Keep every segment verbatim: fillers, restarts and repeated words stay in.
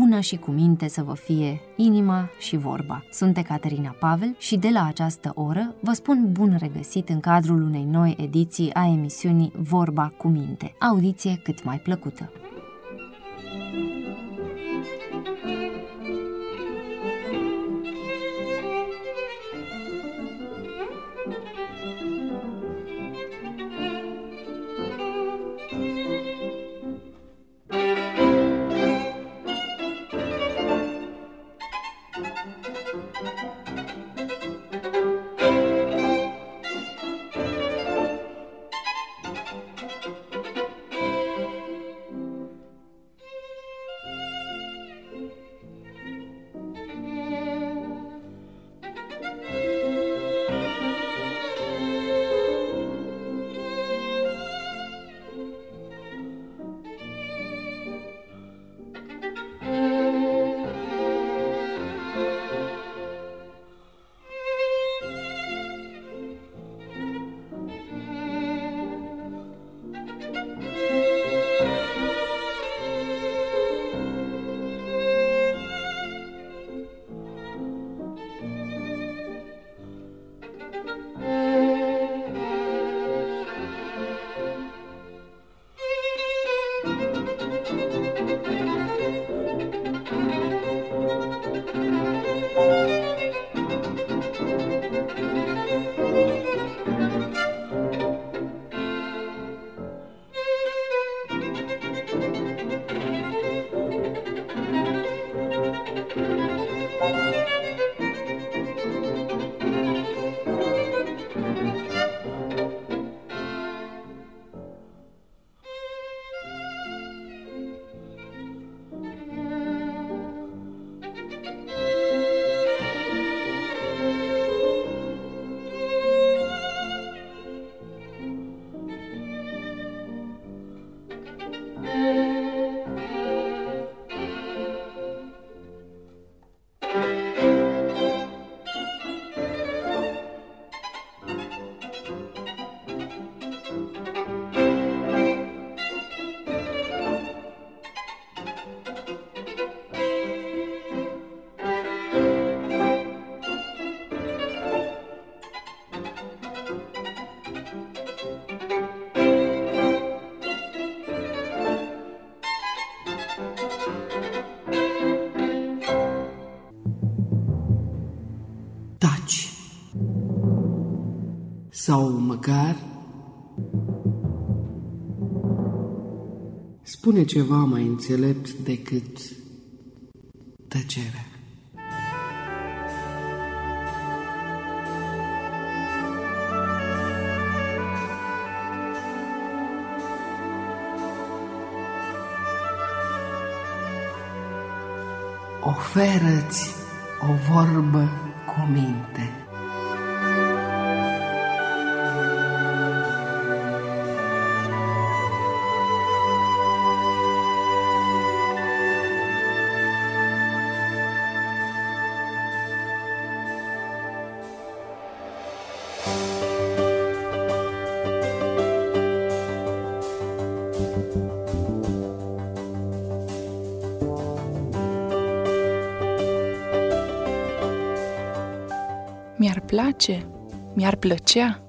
bună și cu minte să vă fie inima și vorba. Sunt Ecaterina Pavel și de la această oră vă spun bun regăsit în cadrul unei noi ediții a emisiunii Vorba cu minte. Audiție cât mai plăcută! Taci. Sau măcar spune ceva mai înțelept decât tăcerea. Oferă-ți o vorbă cu minte. Mi-ar place, mi-ar plăcea.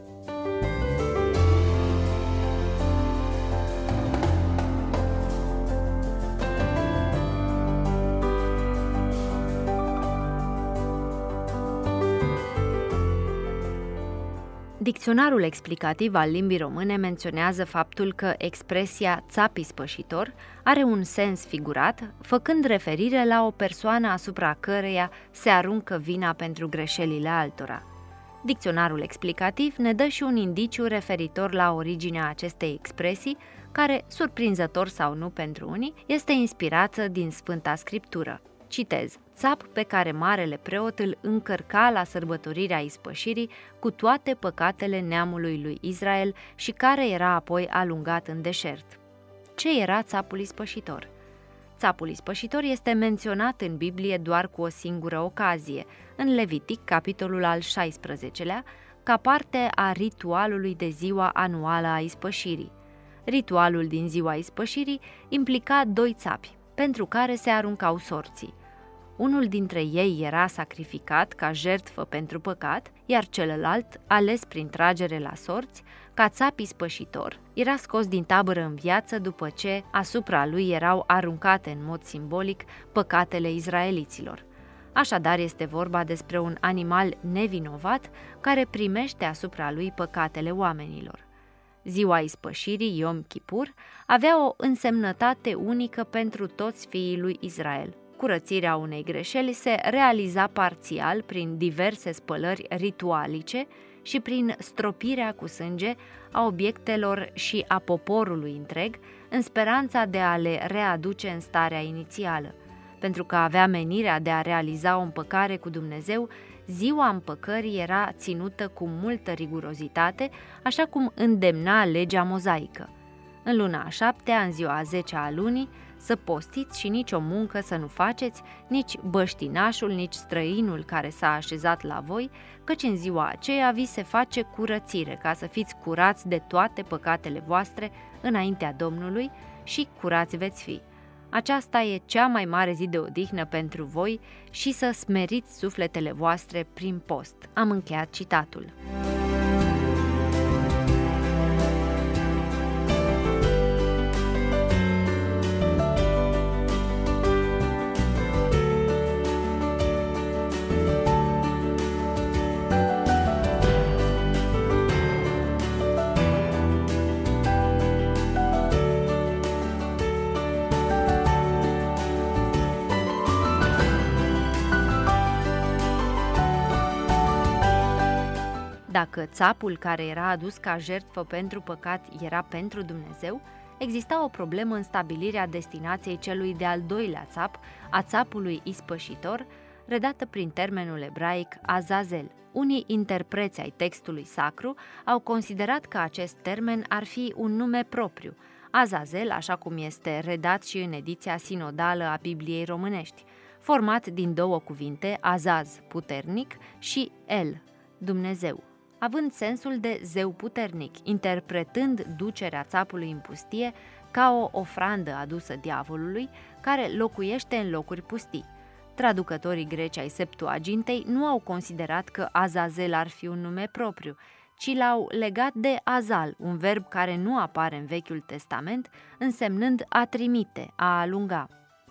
Dicționarul explicativ al limbii române menționează faptul că expresia țap ispășitor are un sens figurat, făcând referire la o persoană asupra căreia se aruncă vina pentru greșelile altora. Dicționarul explicativ ne dă și un indiciu referitor la originea acestei expresii, care, surprinzător sau nu pentru unii, este inspirată din Sfânta Scriptură. Citez: țap pe care marele preot îl încărca la sărbătorirea ispășirii cu toate păcatele neamului lui Israel și care era apoi alungat în deșert. Ce era țapul ispășitor? Țapul ispășitor este menționat în Biblie doar cu o singură ocazie, în Levitic, capitolul al șaisprezecelea, ca parte a ritualului de ziua anuală a ispășirii. Ritualul din ziua ispășirii implica doi țapi, pentru care se aruncau sorții. Unul dintre ei era sacrificat ca jertfă pentru păcat, iar celălalt, ales prin tragere la sorți, ca țap ispășitor, era scos din tabără în viață după ce asupra lui erau aruncate în mod simbolic păcatele izraeliților. Așadar este vorba despre un animal nevinovat care primește asupra lui păcatele oamenilor. Ziua ispășirii, Yom Kippur, avea o însemnătate unică pentru toți fiii lui Israel. Curățirea unei greșeli se realiza parțial prin diverse spălări ritualice și prin stropirea cu sânge a obiectelor și a poporului întreg, în speranța de a le readuce în starea inițială. Pentru că avea menirea de a realiza o împăcare cu Dumnezeu, ziua împăcării era ținută cu multă rigurozitate, așa cum îndemna legea mozaică. În luna a șaptea, în ziua a zecea a lunii, să postiți și nici o muncă să nu faceți, nici băștinașul, nici străinul care s-a așezat la voi, căci în ziua aceea vi se face curățire, ca să fiți curați de toate păcatele voastre înaintea Domnului și curați veți fi. Aceasta e cea mai mare zi de odihnă pentru voi și să smeriți sufletele voastre prin post. Am încheiat citatul. Dacă țapul care era adus ca jertfă pentru păcat era pentru Dumnezeu, exista o problemă în stabilirea destinației celui de-al doilea țap, a țapului ispășitor, redată prin termenul ebraic Azazel. Unii interpreți ai textului sacru au considerat că acest termen ar fi un nume propriu, Azazel, așa cum este redat și în ediția sinodală a Bibliei românești, format din două cuvinte, Azaz, puternic, și El, Dumnezeu, având sensul de zeu puternic, interpretând ducerea țapului în pustie ca o ofrandă adusă diavolului, care locuiește în locuri pustii. Traducătorii greci ai Septuagintei nu au considerat că Azazel ar fi un nume propriu, ci l-au legat de azal, un verb care nu apare în Vechiul Testament, însemnând a trimite, a alunga.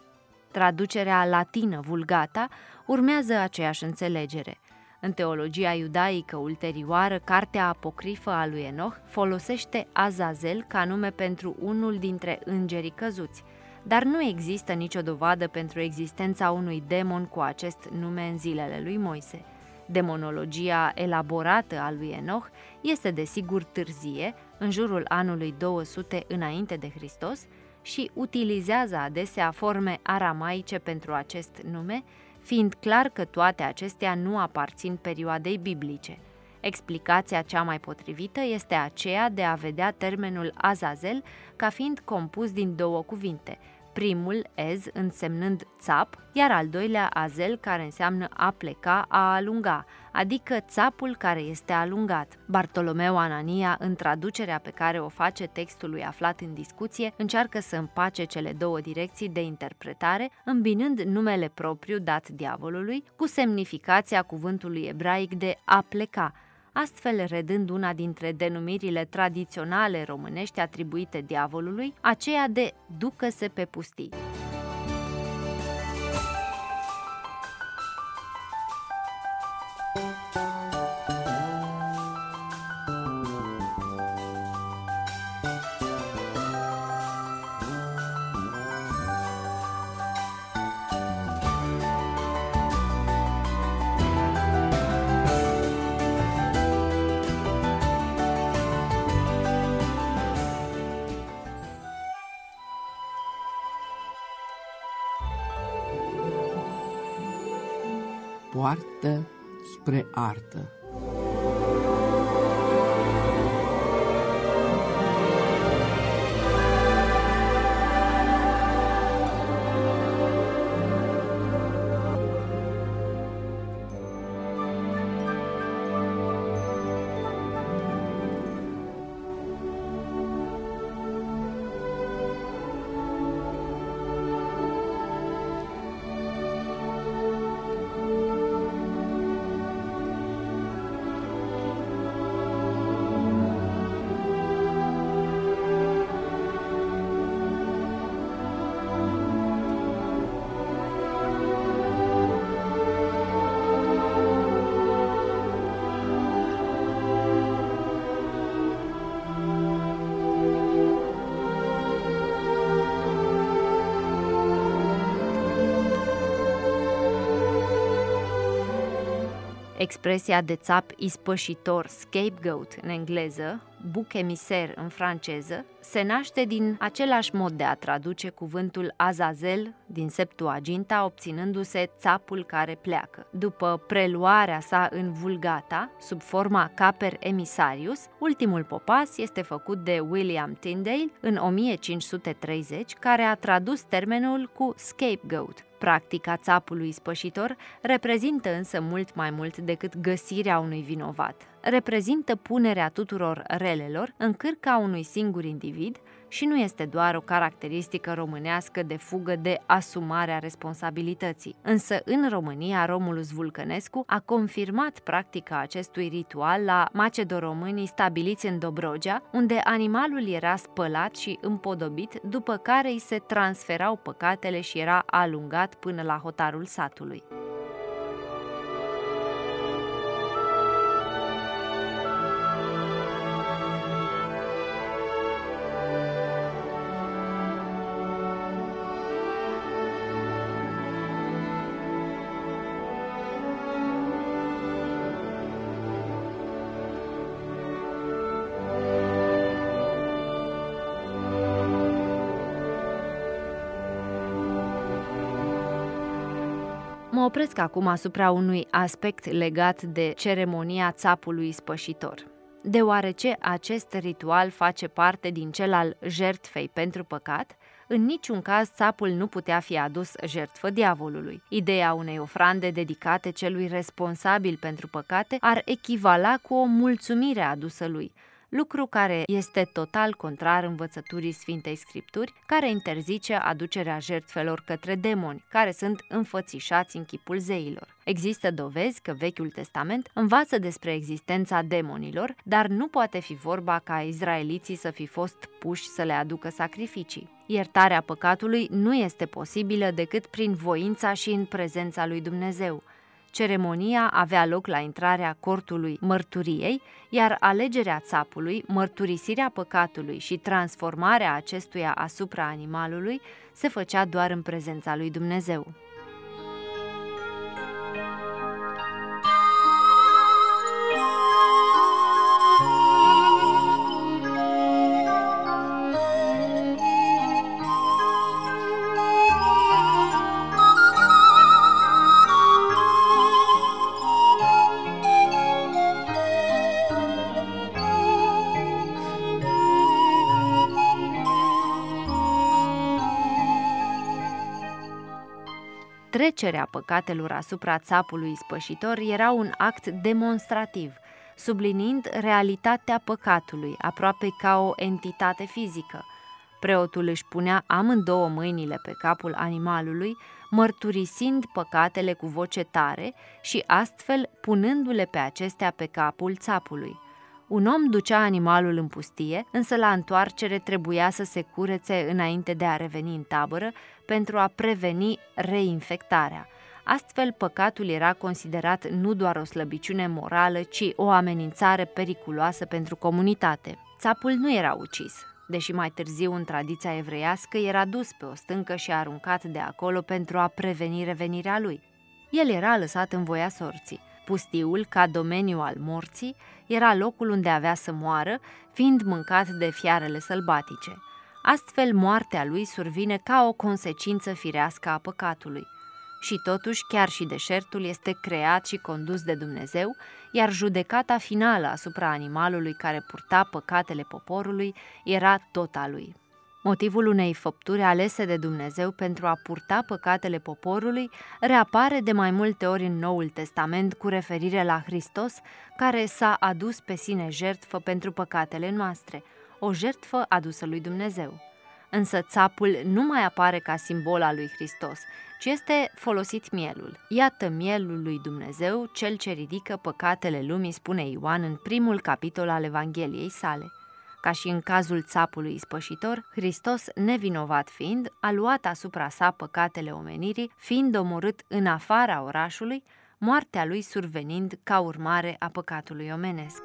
Traducerea latină Vulgata urmează aceeași înțelegere. În teologia iudaică ulterioară, cartea apocrifă a lui Enoch folosește Azazel ca nume pentru unul dintre îngerii căzuți, dar nu există nicio dovadă pentru existența unui demon cu acest nume în zilele lui Moise. Demonologia elaborată a lui Enoch este desigur târzie, în jurul anului două sute înainte de Hristos, și utilizează adesea forme aramaice pentru acest nume, fiind clar că toate acestea nu aparțin perioadei biblice. Explicația cea mai potrivită este aceea de a vedea termenul Azazel ca fiind compus din două cuvinte, primul ez însemnând țap, iar al doilea azel care înseamnă a pleca, a alunga, adică țapul care este alungat. Bartolomeu Anania, în traducerea pe care o face textului aflat în discuție, încearcă să împace cele două direcții de interpretare, îmbinând numele propriu dat diavolului cu semnificația cuvântului ebraic de a pleca, astfel redând una dintre denumirile tradiționale românești atribuite diavolului, aceea de ducă-se pe pustii. Poartă spre artă. Expresia de țap ispășitor, scapegoat în engleză, buc emiser în franceză, se naște din același mod de a traduce cuvântul Azazel din Septuaginta, obținându-se țapul care pleacă. După preluarea sa în Vulgata, sub forma Caper Emissarius, ultimul popas este făcut de William Tyndale în o mie cinci sute treizeci, care a tradus termenul cu scapegoat. Practica țapului spășitor reprezintă însă mult mai mult decât găsirea unui vinovat. Reprezintă punerea tuturor relelor în cârca unui singur individ și nu este doar o caracteristică românească de fugă de asumarea responsabilității. Însă în România, Romulus Vulcănescu a confirmat practica acestui ritual la macedoromânii stabiliți în Dobrogea, unde animalul era spălat și împodobit, după care îi se transferau păcatele și era alungat până la hotarul satului. Mă opresc acum asupra unui aspect legat de ceremonia țapului spășitor. Deoarece acest ritual face parte din cel al jertfei pentru păcat, în niciun caz țapul nu putea fi adus jertfă diavolului. Ideea unei ofrande dedicate celui responsabil pentru păcate ar echivala cu o mulțumire adusă lui, lucru care este total contrar învățăturii Sfintei Scripturi, care interzice aducerea jertfelor către demoni, care sunt înfățișați în chipul zeilor. Există dovezi că Vechiul Testament învață despre existența demonilor, dar nu poate fi vorba ca izraeliții să fi fost puși să le aducă sacrificii. Iertarea păcatului nu este posibilă decât prin voința și în prezența lui Dumnezeu. Ceremonia avea loc la intrarea cortului mărturiei, iar alegerea țapului, mărturisirea păcatului și transformarea acestuia asupra animalului se făcea doar în prezența lui Dumnezeu. Trecerea păcatelor asupra țapului spășitor era un act demonstrativ, subliniind realitatea păcatului, aproape ca o entitate fizică. Preotul își punea amândouă mâinile pe capul animalului, mărturisind păcatele cu voce tare și astfel punându-le pe acestea pe capul țapului. Un om ducea animalul în pustie, însă la întoarcere trebuia să se curețe înainte de a reveni în tabără pentru a preveni reinfectarea. Astfel, păcatul era considerat nu doar o slăbiciune morală, ci o amenințare periculoasă pentru comunitate. Țapul nu era ucis, deși mai târziu în tradiția evreiască era dus pe o stâncă și aruncat de acolo pentru a preveni revenirea lui. El era lăsat în voia sorții. Pustiul, ca domeniu al morții, era locul unde avea să moară, fiind mâncat de fiarele sălbatice. Astfel, moartea lui survine ca o consecință firească a păcatului. Și totuși, chiar și deșertul este creat și condus de Dumnezeu, iar judecata finală asupra animalului care purta păcatele poporului era tot a lui. Motivul unei făpturi alese de Dumnezeu pentru a purta păcatele poporului reapare de mai multe ori în Noul Testament cu referire la Hristos, care s-a adus pe sine jertfă pentru păcatele noastre, o jertfă adusă lui Dumnezeu. Însă țapul nu mai apare ca simbol al lui Hristos, ci este folosit mielul. Iată mielul lui Dumnezeu, cel ce ridică păcatele lumii, spune Ioan în primul capitol al Evangheliei sale. Ca și în cazul țapului ispășitor, Hristos, nevinovat fiind, a luat asupra sa păcatele omenirii, fiind omorât în afara orașului, moartea lui survenind ca urmare a păcatului omenesc.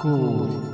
ecouri.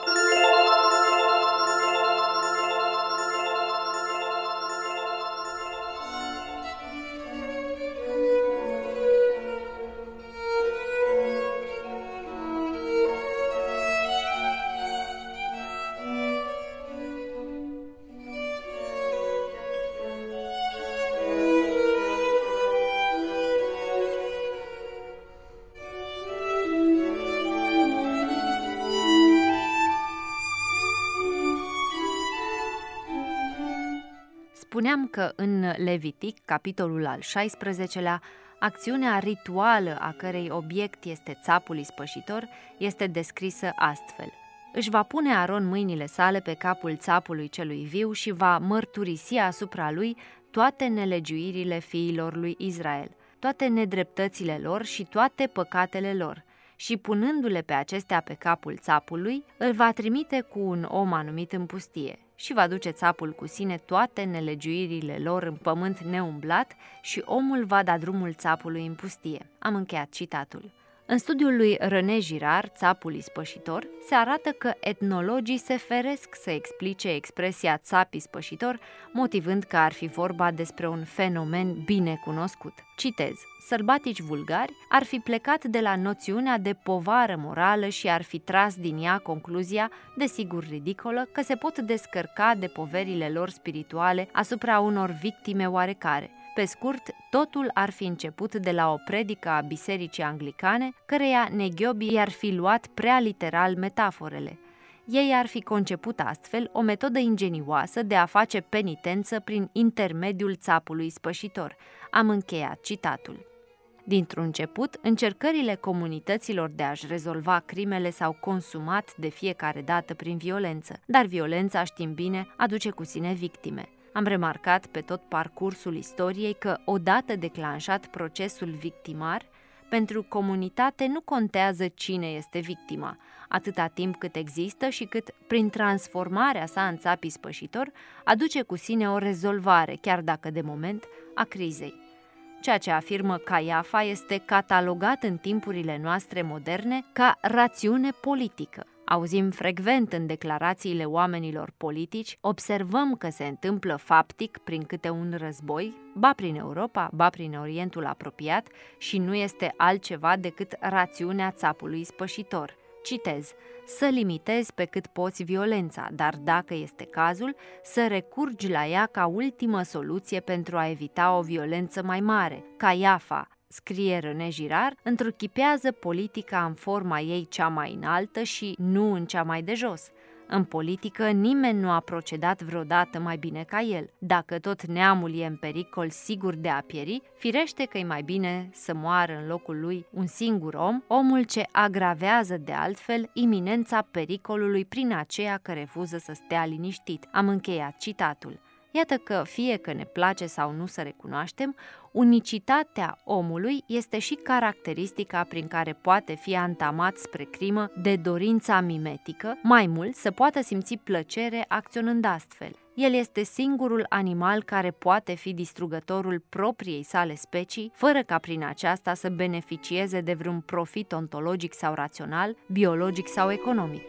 Spuneam că în Levitic, capitolul al șaisprezecelea, acțiunea rituală a cărei obiect este țapul ispășitor este descrisă astfel. Își va pune Aron mâinile sale pe capul țapului celui viu și va mărturisi asupra lui toate nelegiuirile fiilor lui Israel, toate nedreptățile lor și toate păcatele lor. Și punându-le pe acestea pe capul țapului, îl va trimite cu un om anumit în pustie și va duce țapul cu sine toate nelegiuirile lor în pământ neumblat și omul va da drumul țapului în pustie. Am încheiat citatul. În studiul lui René Girard, Țapul ispășitor, se arată că etnologii se feresc să explice expresia țap ispășitor, motivând că ar fi vorba despre un fenomen bine cunoscut. Citez: sălbatici vulgari ar fi plecat de la noțiunea de povară morală și ar fi tras din ea concluzia, desigur ridicolă, că se pot descărca de poverile lor spirituale asupra unor victime oarecare. Pe scurt, totul ar fi început de la o predică a bisericii anglicane, căreia neghiobii i-ar fi luat prea literal metaforele. Ei ar fi conceput astfel o metodă ingenioasă de a face penitență prin intermediul țapului spășitor. Am încheiat citatul. Dintr-un început, încercările comunităților de a-și rezolva crimele s-au consumat de fiecare dată prin violență, dar violența, știm bine, aduce cu sine victime. Am remarcat pe tot parcursul istoriei că, odată declanșat procesul victimar, pentru comunitate nu contează cine este victima, atâta timp cât există și cât, prin transformarea sa în țap ispășitor, aduce cu sine o rezolvare, chiar dacă de moment, a crizei. Ceea ce afirmă Caiafa este catalogat în timpurile noastre moderne ca rațiune politică. Auzim frecvent în declarațiile oamenilor politici, observăm că se întâmplă faptic prin câte un război, ba prin Europa, ba prin Orientul apropiat, și nu este altceva decât rațiunea țapului spășitor. Citez: să limitezi pe cât poți violența, dar dacă este cazul, să recurgi la ea ca ultimă soluție pentru a evita o violență mai mare. Caiafa, scrie René Girard, întruchipează politica în forma ei cea mai înaltă și nu în cea mai de jos. În politică nimeni nu a procedat vreodată mai bine ca el. Dacă tot neamul e în pericol sigur de a pieri, firește că e mai bine să moară în locul lui un singur om, omul ce agravează de altfel iminența pericolului prin aceea că refuză să stea liniștit. Am încheiat citatul. Iată că, fie că ne place sau nu să recunoaștem, unicitatea omului este și caracteristica prin care poate fi antamat spre crimă de dorința mimetică, mai mult să poată simți plăcere acționând astfel. El este singurul animal care poate fi distrugătorul propriei sale specii, fără ca prin aceasta să beneficieze de vreun profit ontologic sau rațional, biologic sau economic.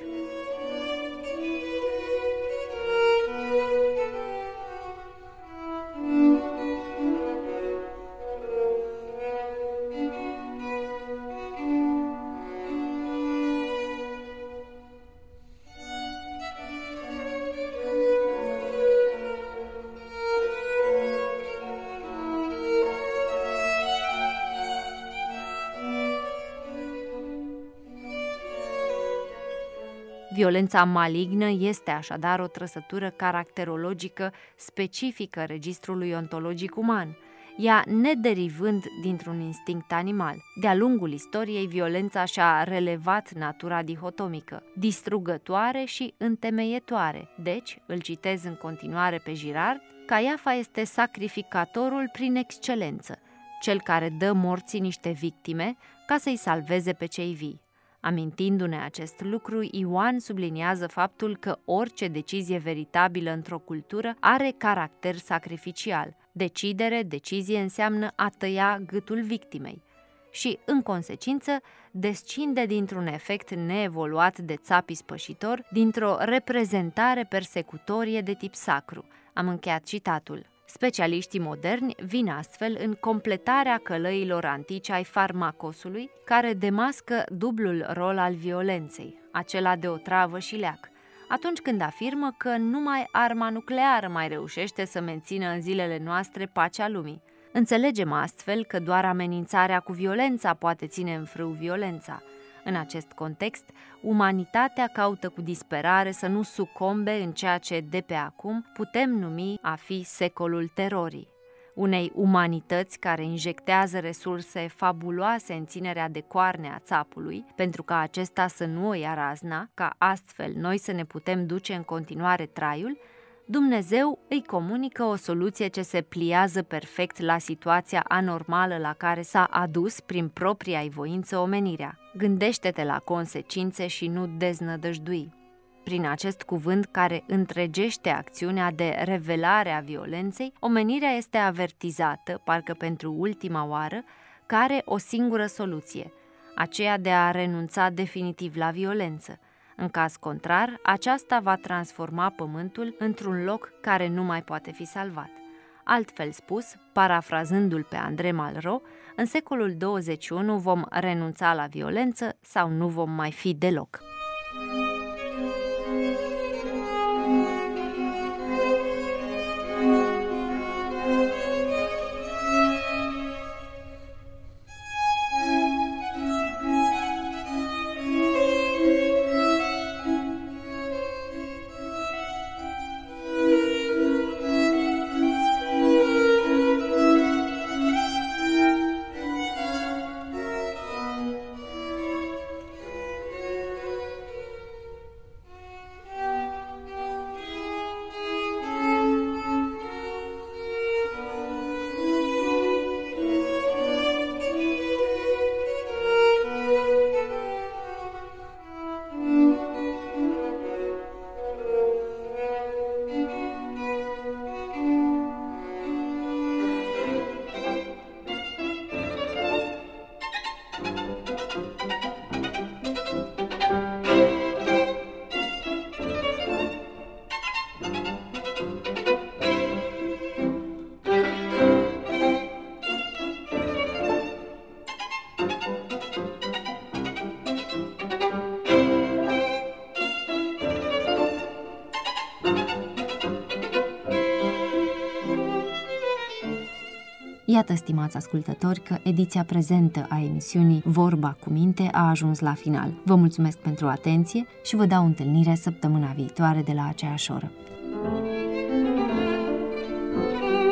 Violența malignă este așadar o trăsătură caracterologică specifică registrului ontologic uman, ea nederivând dintr-un instinct animal. De-a lungul istoriei, violența și-a relevat natura dihotomică, distrugătoare și întemeietoare. Deci, îl citez în continuare pe Girard, Caiafa este sacrificatorul prin excelență, cel care dă morții niște victime ca să-i salveze pe cei vii. Amintindu-ne acest lucru, Ioan subliniază faptul că orice decizie veritabilă într-o cultură are caracter sacrificial. Decidere, decizie înseamnă a tăia gâtul victimei. și, în consecință, descinde dintr-un efect neevoluat de țap ispășitor, dintr-o reprezentare persecutorie de tip sacru. Am încheiat citatul. Specialiștii moderni vin astfel în completarea călăilor antice ai farmacosului, care demască dublul rol al violenței, acela de otravă și leac, atunci când afirmă că numai arma nucleară mai reușește să mențină în zilele noastre pacea lumii. Înțelegem astfel că doar amenințarea cu violența poate ține în frâu violența. În acest context, umanitatea caută cu disperare să nu sucombe în ceea ce, de pe acum, putem numi a fi secolul terorii, unei umanități care injectează resurse fabuloase în ținerea de coarne a țapului, pentru ca acesta să nu o ia razna, ca astfel noi să ne putem duce în continuare traiul. Dumnezeu îi comunică o soluție ce se pliază perfect la situația anormală la care s-a adus prin propria-i voință omenirea. Gândește-te la consecințe și nu deznădăjdui. Prin acest cuvânt care întregește acțiunea de revelare a violenței, omenirea este avertizată, parcă pentru ultima oară, că are o singură soluție, aceea de a renunța definitiv la violență. În caz contrar, aceasta va transforma pământul într-un loc care nu mai poate fi salvat. Altfel spus, parafrazându-l pe André Malraux, în secolul douăzeci și unu vom renunța la violență sau nu vom mai fi deloc. Iată, stimați ascultători, că ediția prezentă a emisiunii Vorba cu Minte a ajuns la final. Vă mulțumesc pentru atenție și vă dau întâlnire săptămâna viitoare de la aceeași oră.